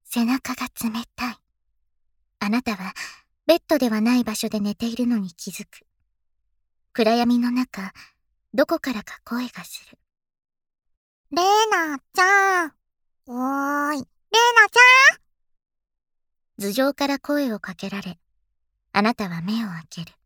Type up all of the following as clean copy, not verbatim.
背中が冷たい。あなたはベッドではない場所で寝ているのに気づく。暗闇の中、どこからか声がする。 レナちゃん。おーい、レナちゃん。 頭上から声をかけられ、あなたは目を開ける。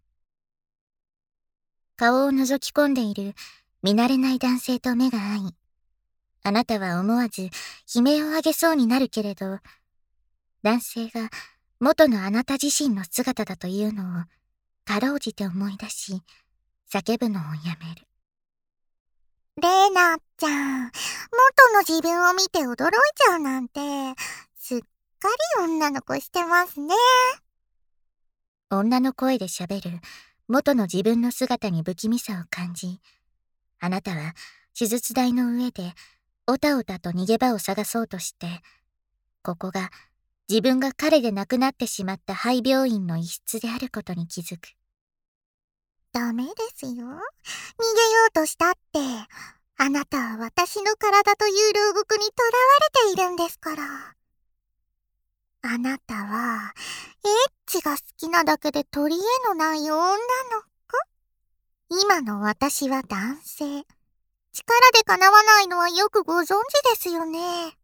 顔を覗き込んでいる見慣れない男性と目が合い、あなたは思わず悲鳴を上げそうになるけれど、男性が元のあなた自身の姿だというのをかろうじて思い出し、叫ぶのをやめる。 レナちゃん、元の自分を見て驚いちゃうなんて、すっかり女の子してますね。 女の声で喋る元の自分の姿に不気味さを感じ、あなたは手術台の上でおたおたと逃げ場を探そうとして、ここが自分が彼で亡くなってしまった廃病院の一室であることに気づく。 ダメですよ。逃げようとしたって、あなたは私の体という牢獄に囚われているんですから。あなたは、エッチが好きなだけで取り柄のない女の子。今の私は男性。力で叶わないのはよくご存知ですよね。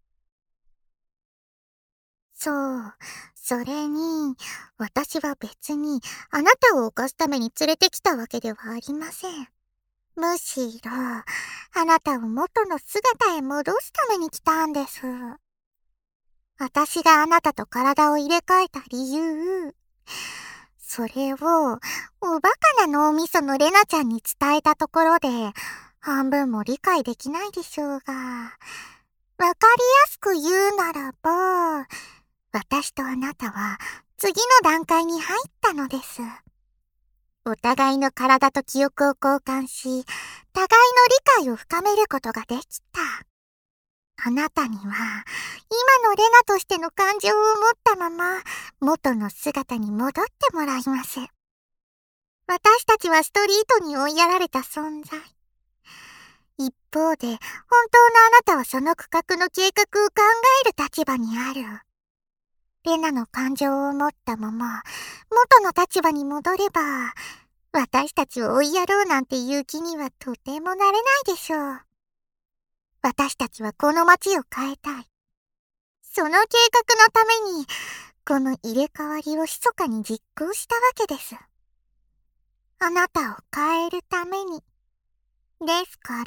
そう。それに、私は別にあなたを犯すために連れてきたわけではありません。むしろ、あなたを元の姿へ戻すために来たんです。私があなたと体を入れ替えた理由、それを、おバカな脳みそのレナちゃんに伝えたところで、半分も理解できないでしょうが、わかりやすく言うならば、私とあなたは次の段階に入ったのです。お互いの体と記憶を交換し、互いの理解を深めることができた。あなたには、今のレナとしての感情を持ったまま、元の姿に戻ってもらいます。私たちはストリートに追いやられた存在。一方で、本当のあなたはその区画の計画を考える立場にある。レナの感情を持ったまま、元の立場に戻れば、私たちを追いやろうなんていう気にはとてもなれないでしょう。私たちはこの街を変えたい。その計画のために、この入れ替わりを密かに実行したわけです。あなたを変えるために。ですから、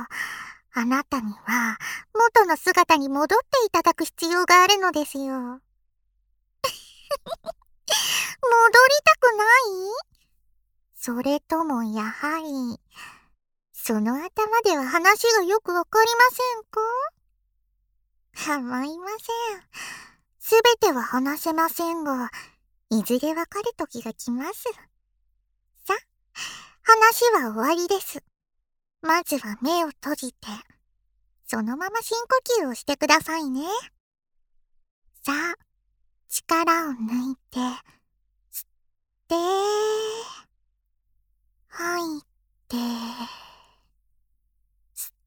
あなたには元の姿に戻っていただく必要があるのですよ。戻りたくない？それともやはり、その頭では話がよくわかりませんか？構いません。すべては話せませんが、いずれわかる時が来ます。さ、話は終わりです。まずは目を閉じて、そのまま深呼吸をしてくださいね。さあ、力を抜いて、吸って、吐いて、吸って、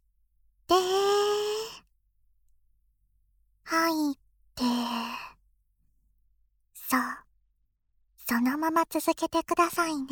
吐いて、そう、そのまま続けてくださいね。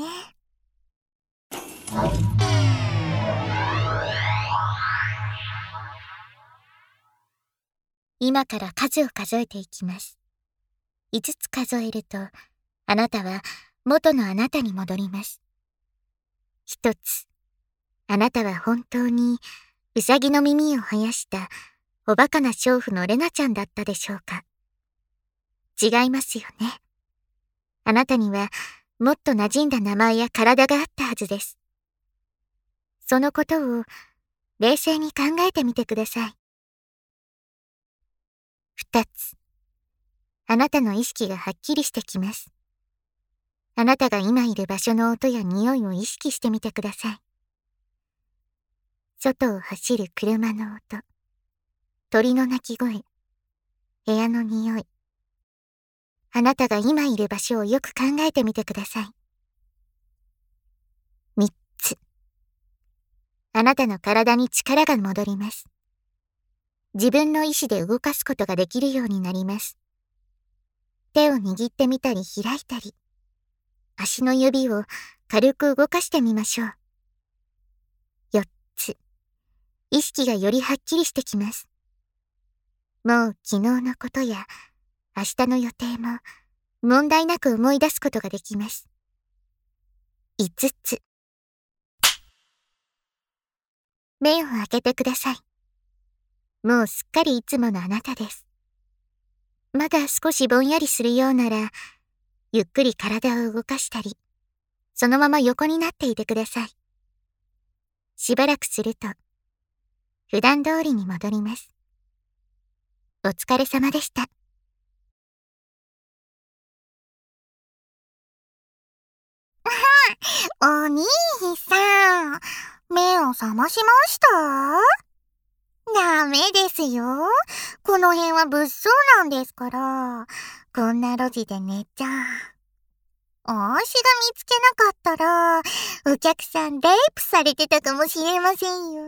今から数を数えていきます。5つ数えると、あなたは元のあなたに戻ります。1つ、あなたは本当にウサギの耳を生やしたおバカな娼婦のレナちゃんだったでしょうか。違いますよね。あなたにはもっと馴染んだ名前や体があったはずです。そのことを冷静に考えてみてください。2つ、あなたの意識がはっきりしてきます。あなたが今いる場所の音や匂いを意識してみてください。外を走る車の音、鳥の鳴き声、部屋の匂い。あなたが今いる場所をよく考えてみてください。3つ、あなたの体に力が戻ります。 自分の意思で動かすことができるようになります。手を握ってみたり開いたり、足の指を軽く動かしてみましょう。4つ、意識がよりはっきりしてきます。もう昨日のことや明日の予定も問題なく思い出すことができます。5つ、目を開けてください。もうすっかりいつものあなたです。まだ少しぼんやりするようなら、ゆっくり体を動かしたり、そのまま横になっていてください。しばらくすると、普段通りに戻ります。お疲れ様でした。 お兄さん、目を覚ましました？ダメですよ。この辺は物騒なんですから。こんな路地で寝ちゃ。あーしが見つけなかったら、お客さんレイプされてたかもしれませんよ。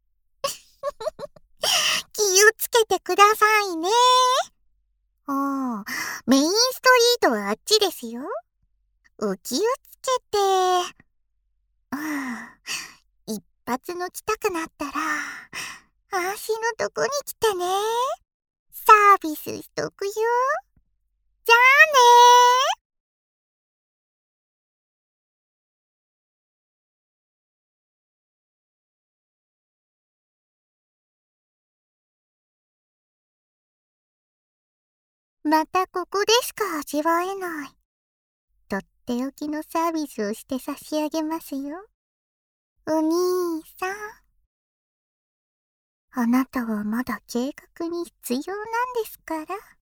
気をつけてくださいね。ああ、メインストリートはあっちですよ。お気をつけて。一発抜きたくなったら、あーしのとこに来てね。サービスしとくよ。じゃあねー。またここでしか味わえない。とっておきのサービスをして差し上げますよ。お兄さん。あなたはまだ計画に必要なんですから。